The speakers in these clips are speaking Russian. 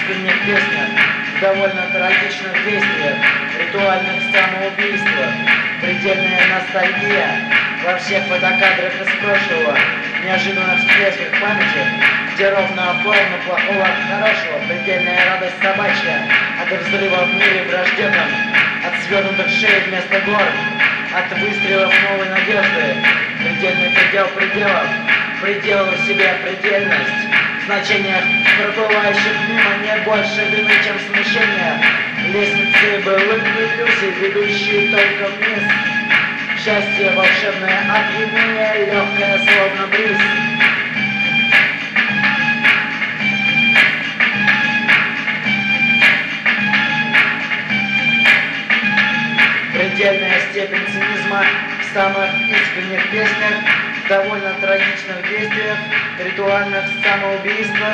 искренних песнях, в довольно трагичных действиях, ритуальных самоубийствах, предельная ностальгия во всех фотокадрах из прошлого, неожиданных всплесках памяти, где ровно поровну плохого от хорошего, предельная радость собачья от взрыва в мире враждебном, от свернутых шеи вместо гор, от выстрелов новой надежды, предельный предел пределов, предел в себе предельность, в значениях проплывающих мимо не больше вины, чем смущения, лестницы былых иллюзий, ведущие только вниз, счастье волшебное опьянение, легкое словно бриз. Предельная степень цинизма в самых искренних песнях, в довольно трагичных действиях, ритуальных самоубийствах.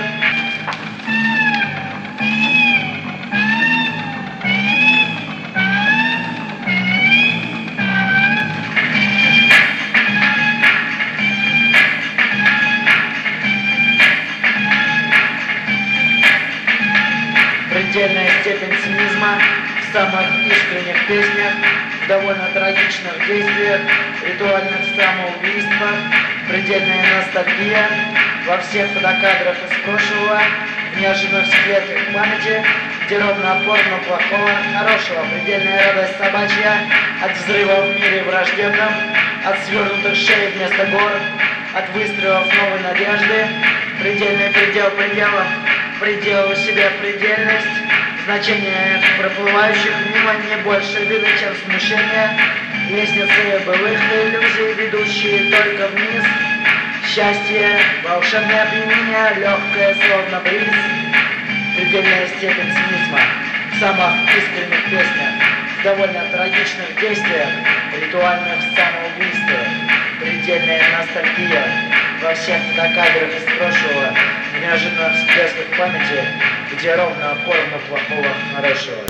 Предельная степень цинизма в самых искренних песнях, в довольно трагичных действиях, ритуальных самоубийствах, предельная ностальгия во всех фотокадрах из прошлого, в неожиданных всплесках памяти, где ровно опорно плохого, хорошего, предельная радость собачья от взрыва в мире враждебном, от свернутых шеи вместо гор, от выстрелов новой надежды, предельный предел пределов, предел в себе предельность, значение проплывающих мимо не больше вины, чем смущение, лестницы былых иллюзий, ведущие только вниз, счастье, волшебное опьянение, легкое словно бриз, предельная степень цинизма в самых искренних песнях, в довольно трагичных действиях, ритуальных самоубийствах, предельная ностальгия во всех фотокадрах из прошлого, в неожиданных всплесках памяти, где ровно поровну плохого хорошего.